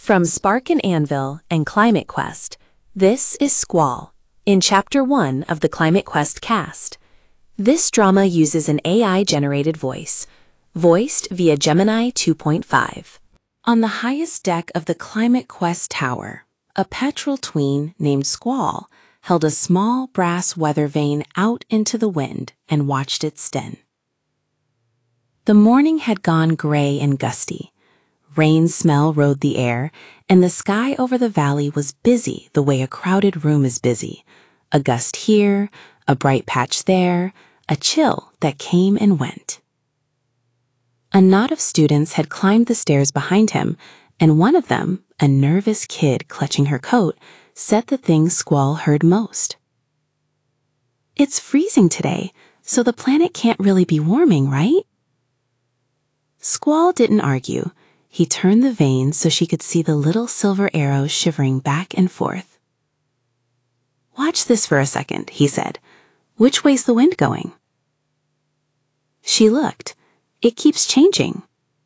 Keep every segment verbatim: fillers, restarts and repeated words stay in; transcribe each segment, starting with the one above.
From Spark and Anvil and Climate Quest, this is Squall, in Chapter one of the Climate Quest cast. This drama uses an A I-generated voice, voiced via Gemini two point five. On the highest deck of the Climate Quest tower, a petrel tween named Squall held a small brass weather vane out into the wind and watched it spin. The morning had gone gray and gusty. Rain smell rode the air, and the sky over the valley was busy the way a crowded room is busy. A gust here, a bright patch there, a chill that came and went. A knot of students had climbed the stairs behind him, and one of them, a nervous kid clutching her coat, said the thing Squall heard most. "It's freezing today, so the planet can't really be warming, right?" Squall didn't argue. He turned the vane so she could see the little silver arrow shivering back and forth. "Watch this for a second," he said. "Which way's the wind going?" She looked. "It keeps changing."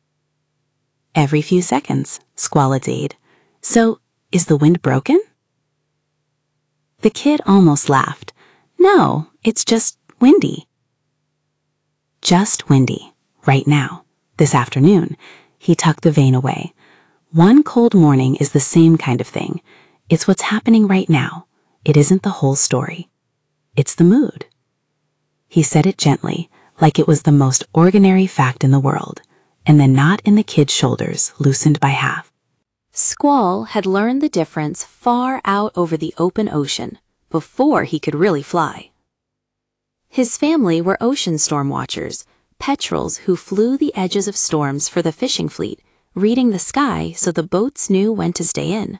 "Every few seconds," Squall agreed. "So, is the wind broken?" The kid almost laughed. "No, it's just windy." Just windy, right now, this afternoon. He tucked the vane away. One cold morning is the same kind of thing. It's what's happening right now. It isn't the whole story. It's the mood. He said it gently, like it was the most ordinary fact in the world, and the knot in the kid's shoulders loosened by half. Squall had learned the difference far out over the open ocean, before he could really fly. His family were ocean storm watchers, petrels who flew the edges of storms for the fishing fleet, reading the sky so the boats knew when to stay in.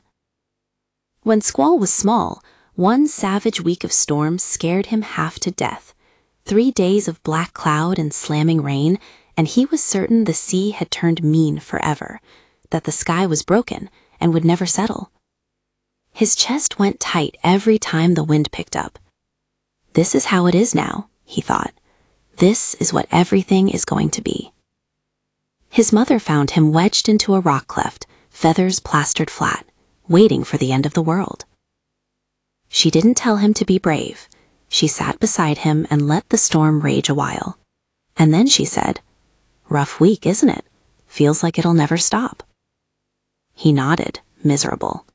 When Squall was small, one savage week of storms scared him half to death. Three days of black cloud and slamming rain, and he was certain the sea had turned mean forever, that the sky was broken and would never settle. His chest went tight every time the wind picked up. This is how it is now, he thought. This is what everything is going to be. His mother found him wedged into a rock cleft, feathers plastered flat, waiting for the end of the world. She didn't tell him to be brave. She sat beside him and let the storm rage a while. And then she said, "Rough week, isn't it? Feels like it'll never stop." He nodded, miserable.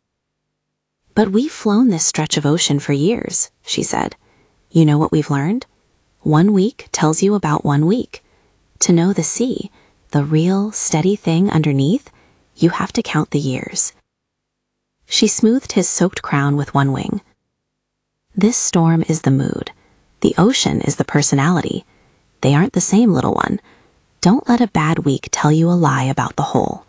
"But we've flown this stretch of ocean for years," she said. "You know what we've learned? One week tells you about one week. To know the sea, the real, steady thing underneath, you have to count the years." She smoothed his soaked crown with one wing. "This storm is the mood. The ocean is the personality. They aren't the same, little one. Don't let a bad week tell you a lie about the whole."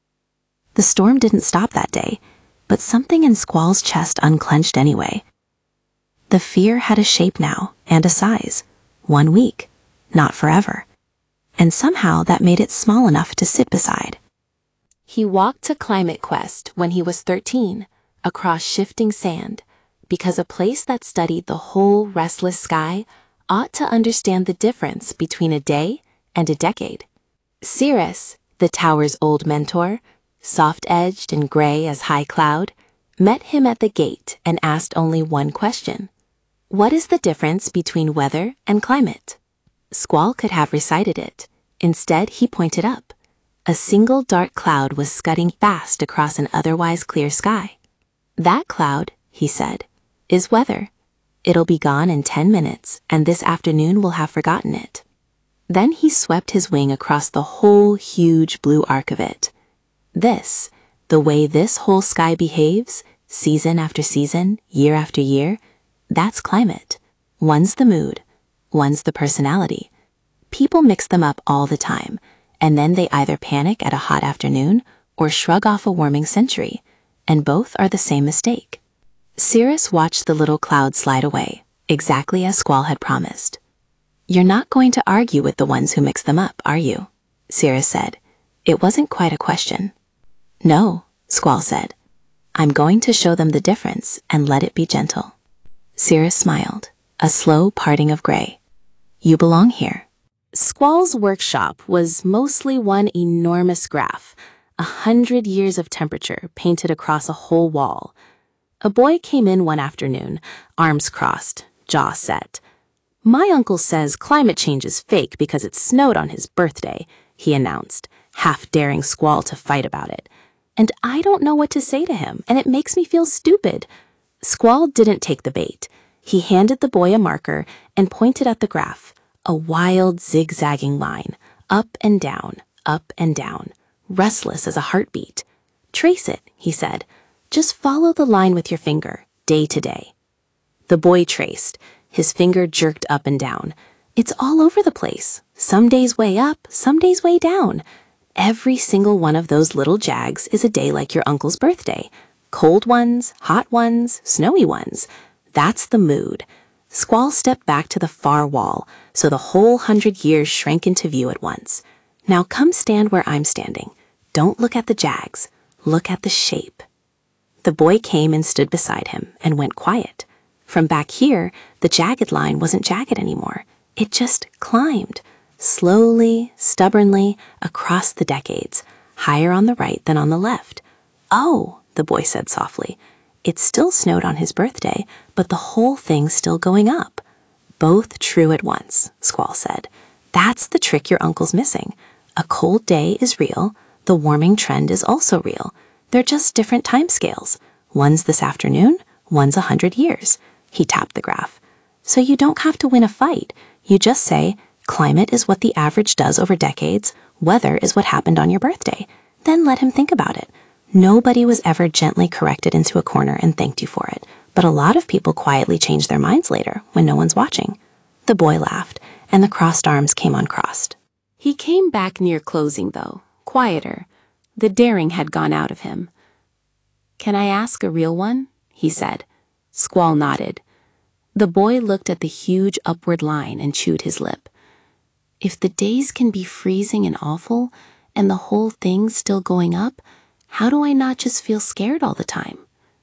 The storm didn't stop that day, but something in Squall's chest unclenched anyway. The fear had a shape now, and a size. One week, not forever. And somehow that made it small enough to sit beside. He walked to Climate Quest when he was thirteen, across shifting sand, because a place that studied the whole restless sky ought to understand the difference between a day and a decade. Cirrus, the tower's old mentor, soft-edged and gray as high cloud, met him at the gate and asked only one question. What is the difference between weather and climate? Squall could have recited it. Instead, he pointed up. A single dark cloud was scudding fast across an otherwise clear sky. "That cloud," he said, "is weather. It'll be gone in ten minutes, and this afternoon will have forgotten it." Then he swept his wing across the whole huge blue arc of it. This, the way this whole sky behaves, season after season, year after year, that's climate. One's the mood, one's the personality. People mix them up all the time, and then they either panic at a hot afternoon or shrug off a warming century, and both are the same mistake. Cirrus watched the little cloud slide away, exactly as Squall had promised. "You're not going to argue with the ones who mix them up, are you?" Cirrus said. It wasn't quite a question. "No," Squall said. "I'm going to show them the difference and let it be gentle." Cirrus smiled, a slow parting of gray. "You belong here." Squall's workshop was mostly one enormous graph, a hundred years of temperature painted across a whole wall. A boy came in one afternoon, arms crossed, jaw set. "My uncle says climate change is fake because it snowed on his birthday," he announced, half daring Squall to fight about it. "And I don't know what to say to him, and it makes me feel stupid." Squall didn't take the bait. He handed the boy a marker and pointed at the graph, a wild, zigzagging line, up and down, up and down, restless as a heartbeat. "Trace it," he said. "Just follow the line with your finger, day to day." The boy traced. His finger jerked up and down. "It's all over the place. Some days way up, some days way down. Every single one of those little jags is a day like your uncle's birthday. Cold ones, hot ones, snowy ones. That's the mood." Squall stepped back to the far wall, so the whole hundred years shrank into view at once. "Now come stand where I'm standing. Don't look at the jags. Look at the shape." The boy came and stood beside him and went quiet. From back here, the jagged line wasn't jagged anymore. It just climbed, slowly, stubbornly, across the decades, higher on the right than on the left. "Oh," the boy said softly. "It still snowed on his birthday, but the whole thing's still going up." "Both true at once," Squall said. "That's the trick your uncle's missing. A cold day is real. The warming trend is also real. They're just different timescales. One's this afternoon, one's a hundred years." He tapped the graph. "So you don't have to win a fight. You just say, climate is what the average does over decades, weather is what happened on your birthday. Then let him think about it. Nobody was ever gently corrected into a corner and thanked you for it, but a lot of people quietly change their minds later when no one's watching." The boy laughed, and the crossed arms came uncrossed. He came back near closing, though, quieter. The daring had gone out of him. "Can I ask a real one?" he said. Squall nodded. The boy looked at the huge upward line and chewed his lip. "If the days can be freezing and awful, and the whole thing's still going up, how do I not just feel scared all the time?"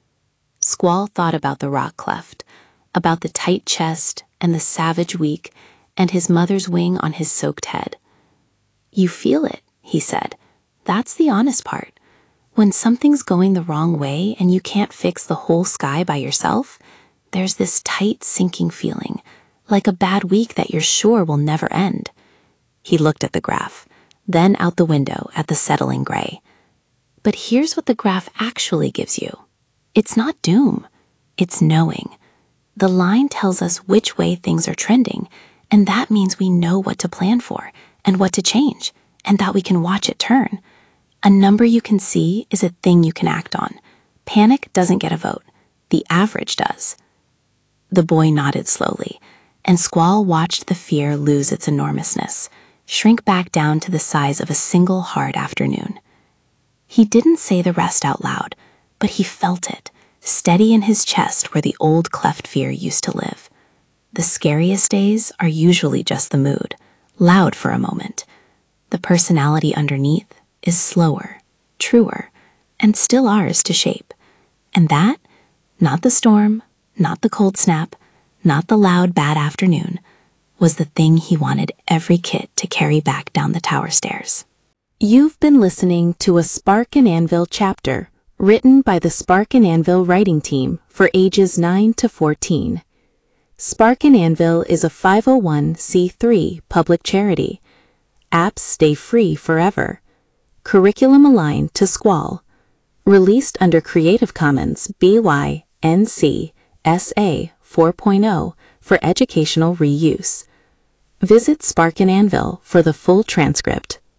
Squall thought about the rock cleft, about the tight chest and the savage weak, and his mother's wing on his soaked head. "You feel it," he said. "That's the honest part. When something's going the wrong way and you can't fix the whole sky by yourself, there's this tight, sinking feeling, like a bad week that you're sure will never end." He looked at the graph, then out the window at the settling gray. "But here's what the graph actually gives you. It's not doom. It's knowing. The line tells us which way things are trending, and that means we know what to plan for and what to change, and that we can watch it turn. A number you can see is a thing you can act on. Panic doesn't get a vote. The average does." The boy nodded slowly, and Squall watched the fear lose its enormousness, shrink back down to the size of a single hard afternoon. He didn't say the rest out loud, but he felt it, steady in his chest where the old cleft fear used to live. The scariest days are usually just the mood, loud for a moment. The personality underneath is slower, truer, and still ours to shape. And that, not the storm, not the cold snap, not the loud bad afternoon, was the thing he wanted every kid to carry back down the tower stairs. You've been listening to a Spark and Anvil chapter, written by the Spark and Anvil writing team for ages nine to fourteen. Spark and Anvil is a five oh one c three public charity. Apps stay free forever. Curriculum aligned to Squall. Released under Creative Commons B Y N C S A four point oh for educational reuse. Visit Spark and Anvil for the full transcript.